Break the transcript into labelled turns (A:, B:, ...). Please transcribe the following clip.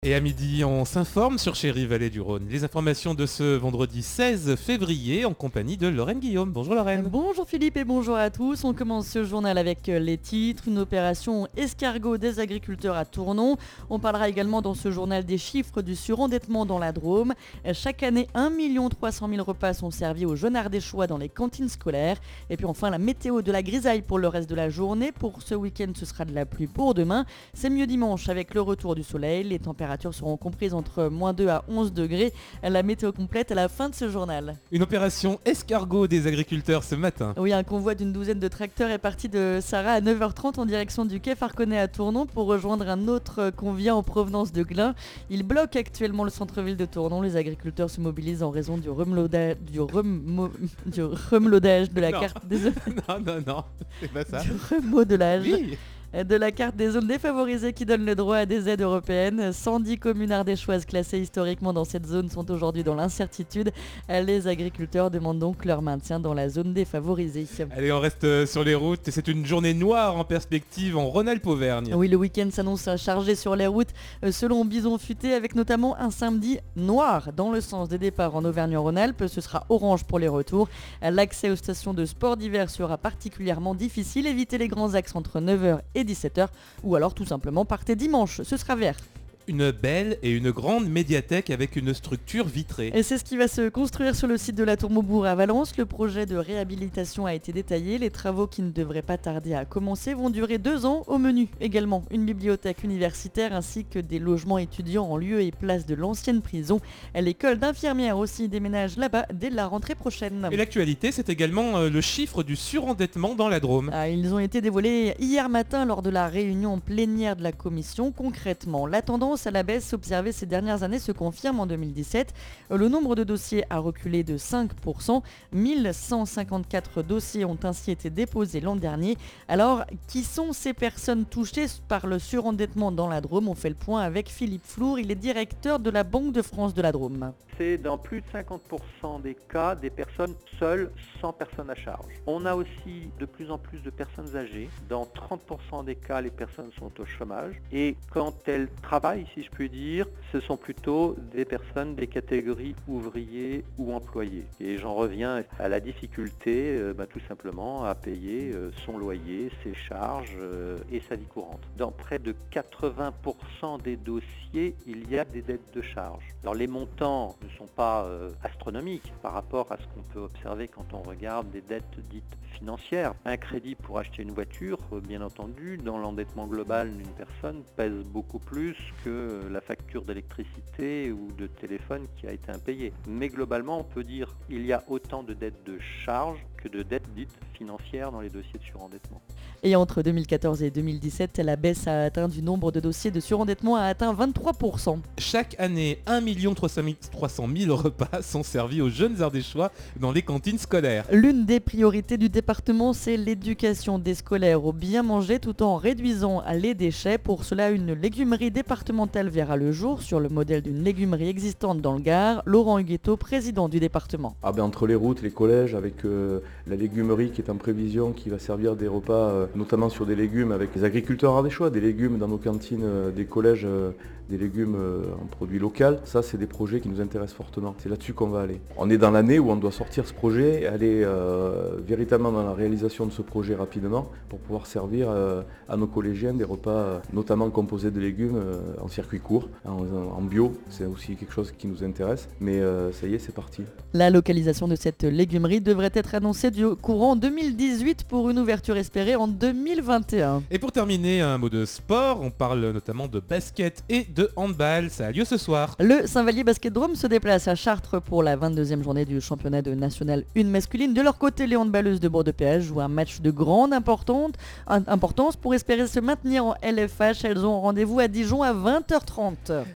A: Et à midi, on s'informe sur Chéri Vallée du Rhône. Les informations de ce vendredi 16 février en compagnie de Lorraine Guillaume. Bonjour Lorraine.
B: Bonjour Philippe et bonjour à tous. On commence ce journal avec les titres. Une opération escargot des agriculteurs à Tournon. On parlera également dans ce journal des chiffres du surendettement dans la Drôme. Chaque année, 1 300 000 repas sont servis aux jeunes ardéchois dans les cantines scolaires. Et puis enfin, la météo de la grisaille pour le reste de la journée. Pour ce week-end, ce sera de la pluie pour demain. C'est mieux dimanche avec le retour du soleil. Les températures seront comprises entre -2 à 11 degrés. La météo complète à la fin de ce journal.
A: Une opération escargot des agriculteurs ce matin.
B: Oui, un convoi d'une douzaine de tracteurs est parti de Sarrat à 9h30 en direction du quai Farconnet à Tournon pour rejoindre un autre convoi en provenance de Glun. Il bloque actuellement le centre-ville de Tournon. Les agriculteurs se mobilisent en raison du remelodage de la carte des zones.
A: Non, c'est pas ça.
B: Du remodelage.
A: Oui.
B: De la carte des zones défavorisées qui donne le droit à des aides européennes. 110 communes ardéchoises classées historiquement dans cette zone sont aujourd'hui dans l'incertitude. Les agriculteurs demandent donc leur maintien dans la zone défavorisée.
A: Allez, on reste sur les routes. C'est une journée noire en perspective en Rhône-Alpes-Auvergne.
B: Oui, le week-end s'annonce chargé sur les routes selon Bison Futé avec notamment un samedi noir dans le sens des départs en Auvergne-Rhône-Alpes. Ce sera orange pour les retours. L'accès aux stations de sport d'hiver sera particulièrement difficile. Évitez les grands axes entre 9h et 17h ou alors tout simplement partez dimanche, ce sera vert.
A: Une belle et une grande médiathèque avec une structure vitrée.
B: Et c'est ce qui va se construire sur le site de la Tour Maubourg à Valence. Le projet de réhabilitation a été détaillé. Les travaux qui ne devraient pas tarder à commencer vont durer 2 ans. Au menu également une bibliothèque universitaire ainsi que des logements étudiants en lieu et place de l'ancienne prison. L'école d'infirmières aussi déménage là-bas dès la rentrée prochaine.
A: Et l'actualité, c'est également le chiffre du surendettement dans la Drôme.
B: Ils ont été dévoilés hier matin lors de la réunion plénière de la commission. Concrètement, la tendance à la baisse observée ces dernières années se confirme en 2017. Le nombre de dossiers a reculé de 5%. 1154 dossiers ont ainsi été déposés l'an dernier. Alors, qui sont ces personnes touchées par le surendettement dans la Drôme? On fait le point avec Philippe Flour, il est directeur de la Banque de France de la Drôme.
C: C'est dans plus de 50% des cas des personnes seules, sans personne à charge. On a aussi de plus en plus de personnes âgées. Dans 30% des cas, les personnes sont au chômage. Et quand elles travaillent, si je puis dire, ce sont plutôt des personnes des catégories ouvriers ou employés. Et j'en reviens à la difficulté, tout simplement, à payer son loyer, ses charges et sa vie courante. Dans près de 80% des dossiers, il y a des dettes de charge. Alors les montants ne sont pas astronomiques par rapport à ce qu'on peut observer quand on regarde des dettes dites financières. Un crédit pour acheter une voiture, bien entendu, dans l'endettement global d'une personne, pèse beaucoup plus que la facture d'électricité ou de téléphone qui a été impayée. Mais globalement, on peut dire qu'il y a autant de dettes de charge que de dettes dites financières dans les dossiers de surendettement.
B: Et entre 2014 et 2017, la baisse a atteint du nombre de dossiers de surendettement a atteint 23%.
A: Chaque année, 1 300 000 repas sont servis aux jeunes ardéchois dans les cantines scolaires.
B: L'une des priorités du département, c'est l'éducation des scolaires au bien manger tout en réduisant les déchets. Pour cela, une légumerie départementale verra le jour sur le modèle d'une légumerie existante dans le Gard. Laurent Huguetto, président du département.
D: Entre les routes, les collèges, avec la légumerie qui est en prévision, qui va servir des repas, notamment sur des légumes avec les agriculteurs ardéchois, des légumes dans nos cantines des collèges, des légumes en produits locaux. Ça, c'est des projets qui nous intéressent fortement. C'est là-dessus qu'on va aller. On est dans l'année où on doit sortir ce projet, aller véritablement dans la réalisation de ce projet rapidement pour pouvoir servir à nos collégiens des repas notamment composés de légumes en circuit court, en bio. C'est aussi quelque chose qui nous intéresse. Mais ça y est, c'est parti.
B: La localisation de cette légumerie devrait être annoncée du courant 2018 pour une ouverture espérée en 2021.
A: Et pour terminer, un mot de sport. On parle notamment de basket et de handball. Ça a lieu ce soir.
B: Le Saint-Vallier Basket Drôme se déplace à Chartres pour la 22e journée du championnat de national 1 masculine. De leur côté, les handballeuses de Bourg-de-Péage jouent un match de grande importance pour espérer se maintenir en LFH. Elles ont rendez-vous à Dijon à 20h30.